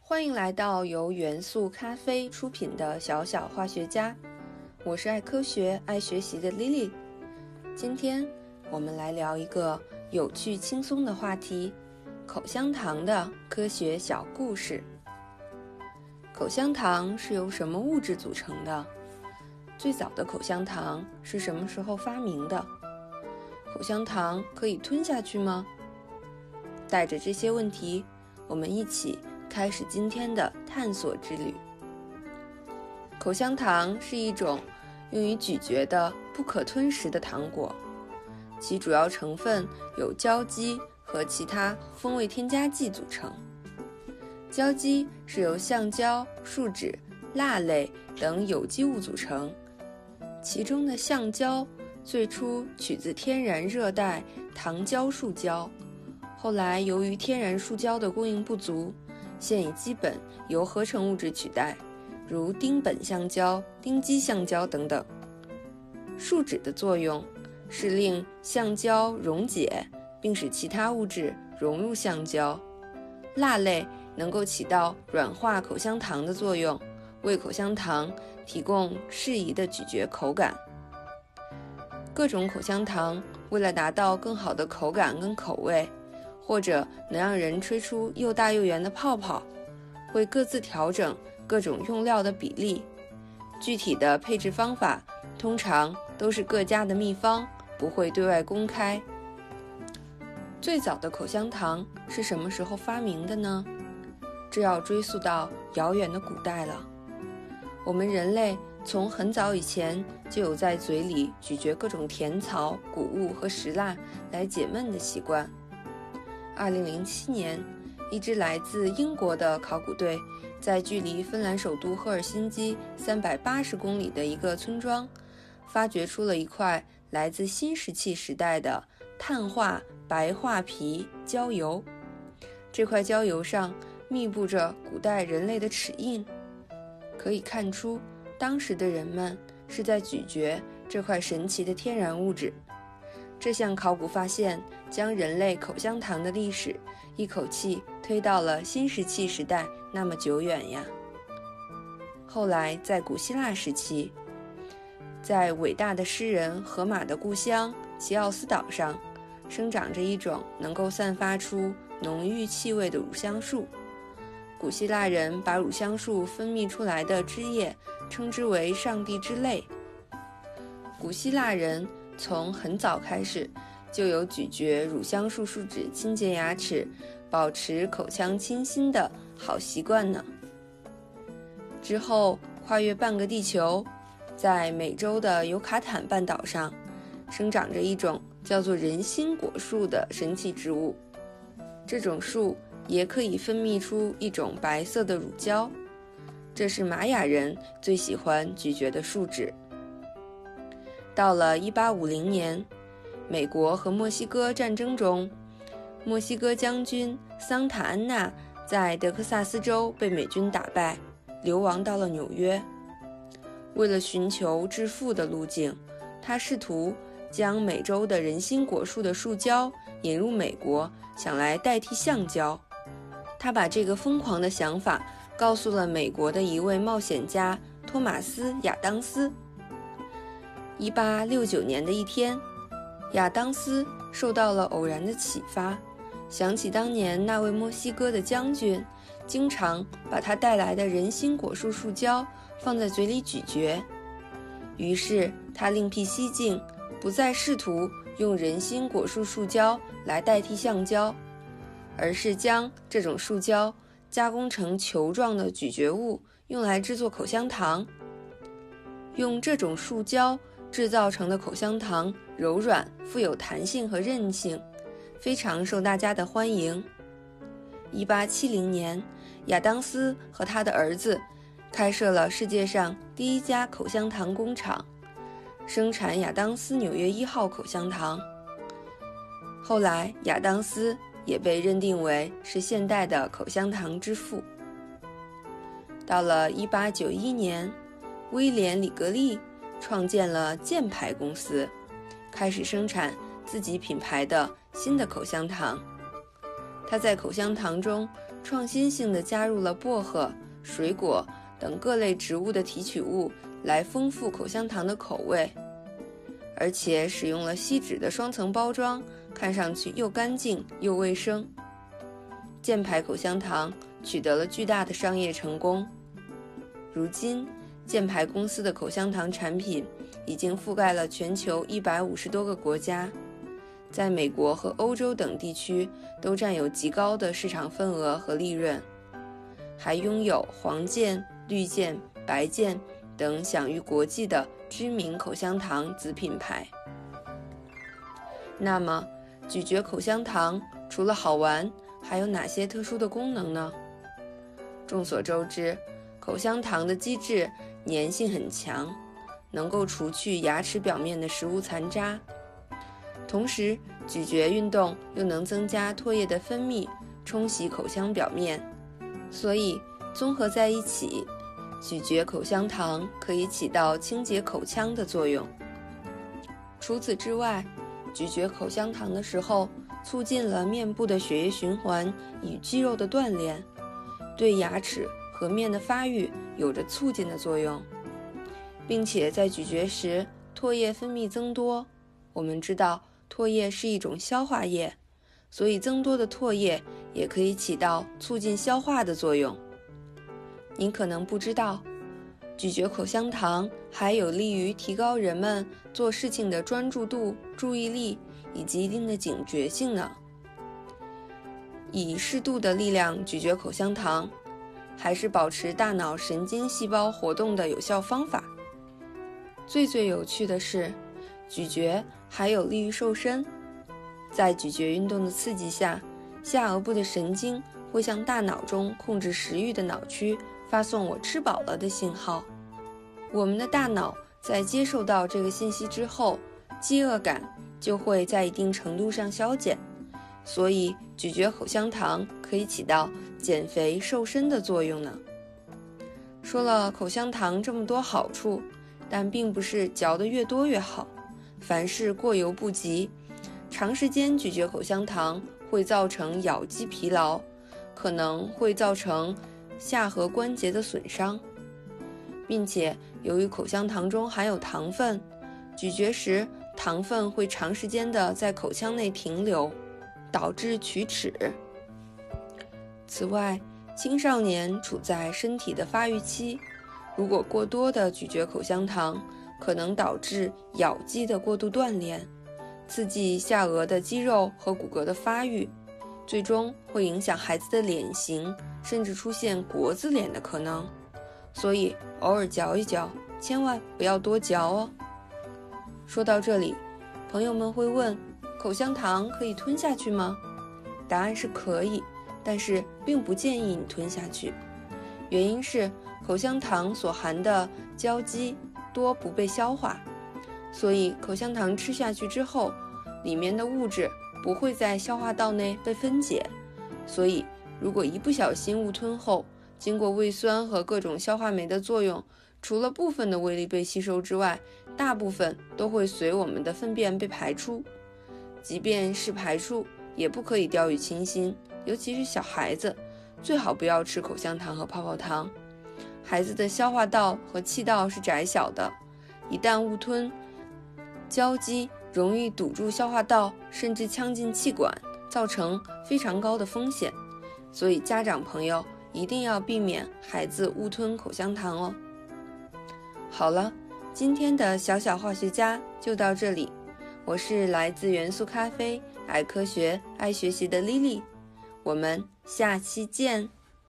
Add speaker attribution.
Speaker 1: 欢迎来到由元素咖啡出品的小小化学家，我是爱科学、爱学习的 Lily。今天我们来聊一个有趣轻松的话题——口香糖的科学小故事。口香糖是由什么物质组成的？最早的口香糖是什么时候发明的？口香糖可以吞下去吗？带着这些问题，我们一起开始今天的探索之旅。口香糖是一种用于咀嚼的不可吞食的糖果，其主要成分有胶基和其他风味添加剂组成。胶基是由橡胶、树脂、蜡类等有机物组成，其中的橡胶最初取自天然热带糖胶树胶，后来由于天然树胶的供应不足，现已基本由合成物质取代，如丁苯橡胶、丁基橡胶等等。树脂的作用是令橡胶溶解，并使其他物质融入橡胶。蜡类能够起到软化口香糖的作用，为口香糖提供适宜的咀嚼口感。各种口香糖为了达到更好的口感跟口味，或者能让人吹出又大又圆的泡泡，会各自调整各种用料的比例。具体的配置方法通常都是各家的秘方，不会对外公开。最早的口香糖是什么时候发明的呢？这要追溯到遥远的古代了。我们人类从很早以前就有在嘴里咀嚼各种甜草、谷物和石蜡来解闷的习惯。2007年，一支来自英国的考古队在距离芬兰首都赫尔辛基380公里的一个村庄，发掘出了一块来自新石器时代的碳化白化皮胶油。这块胶油上密布着古代人类的齿印，可以看出当时的人们是在咀嚼这块神奇的天然物质。这项考古发现将人类口香糖的历史一口气推到了新石器时代那么久远呀。后来在古希腊时期，在伟大的诗人荷马的故乡齐奥斯岛上，生长着一种能够散发出浓郁气味的乳香树。古希腊人把乳香树分泌出来的汁液称之为上帝之泪。古希腊人从很早开始就有咀嚼乳香树树脂清洁牙齿、保持口腔清新的好习惯呢。之后跨越半个地球，在美洲的尤卡坦半岛上生长着一种叫做人参果树的神奇植物。这种树也可以分泌出一种白色的乳胶，这是玛雅人最喜欢咀嚼的树脂。到了1850年，美国和墨西哥战争中，墨西哥将军桑塔安娜在德克萨斯州被美军打败，流亡到了纽约。为了寻求致富的路径，他试图将美洲的人参果树的树胶引入美国，想来代替橡胶。他把这个疯狂的想法告诉了美国的一位冒险家托马斯·亚当斯。1869年的一天，亚当斯受到了偶然的启发，想起当年那位墨西哥的将军经常把他带来的人参果树树胶放在嘴里咀嚼，于是他另辟蹊径，不再试图用人参果树树胶来代替橡胶，而是将这种树胶加工成球状的咀嚼物，用来制作口香糖。用这种树胶制造成的口香糖柔软、富有弹性和韧性，非常受大家的欢迎。1870年，亚当斯和他的儿子开设了世界上第一家口香糖工厂，生产亚当斯纽约1号口香糖。后来，亚当斯也被认定为是现代的口香糖之父。到了1891年，威廉·里格利创建了箭牌公司，开始生产自己品牌的新的口香糖。他在口香糖中创新性地加入了薄荷、水果等各类植物的提取物来丰富口香糖的口味，而且使用了锡纸的双层包装，看上去又干净又卫生。箭牌口香糖取得了巨大的商业成功。如今，箭牌公司的口香糖产品已经覆盖了全球150多个国家，在美国和欧洲等地区都占有极高的市场份额和利润，还拥有黄箭、绿箭、白箭等享誉国际的知名口香糖子品牌。那么，咀嚼口香糖除了好玩，还有哪些特殊的功能呢？众所周知，口香糖的基质粘性很强，能够除去牙齿表面的食物残渣，同时咀嚼运动又能增加唾液的分泌，冲洗口腔表面，所以综合在一起，咀嚼口香糖可以起到清洁口腔的作用。除此之外，咀嚼口香糖的时候，促进了面部的血液循环与肌肉的锻炼，对牙齿颌面的发育有着促进的作用，并且在咀嚼时唾液分泌增多。我们知道唾液是一种消化液，所以增多的唾液也可以起到促进消化的作用。您可能不知道，咀嚼口香糖还有利于提高人们做事情的专注度、注意力以及一定的警觉性呢。以适度的力量咀嚼口香糖，还是保持大脑神经细胞活动的有效方法。最有趣的是，咀嚼还有利于瘦身。在咀嚼运动的刺激下，下颚部的神经会向大脑中控制食欲的脑区发送我吃饱了的信号。我们的大脑在接受到这个信息之后，饥饿感就会在一定程度上消减，所以咀嚼口香糖可以起到减肥瘦身的作用呢。说了口香糖这么多好处，但并不是嚼得越多越好，凡事过犹不及。长时间咀嚼口香糖会造成咬肌疲劳，可能会造成下颌关节的损伤，并且由于口香糖中含有糖分，咀嚼时糖分会长时间的在口腔内停留，导致龋齿。此外，青少年处在身体的发育期，如果过多的咀嚼口香糖，可能导致咬肌的过度锻炼，刺激下颚的肌肉和骨骼的发育，最终会影响孩子的脸型，甚至出现国字脸的可能。所以偶尔嚼一嚼，千万不要多嚼哦。说到这里，朋友们会问，口香糖可以吞下去吗？答案是可以，但是并不建议你吞下去。原因是口香糖所含的胶基多不被消化，所以口香糖吃下去之后，里面的物质不会在消化道内被分解，所以如果一不小心误吞后，经过胃酸和各种消化酶的作用，除了部分的微粒被吸收之外，大部分都会随我们的粪便被排出。即便是排出，也不可以掉以轻心，尤其是小孩子，最好不要吃口香糖和泡泡糖。孩子的消化道和气道是窄小的，一旦误吞，胶基容易堵住消化道，甚至呛进气管，造成非常高的风险。所以家长朋友一定要避免孩子误吞口香糖哦。好了，今天的小小化学家就到这里。我是来自元素咖啡，爱科学爱学习的 Lily，我们下期见。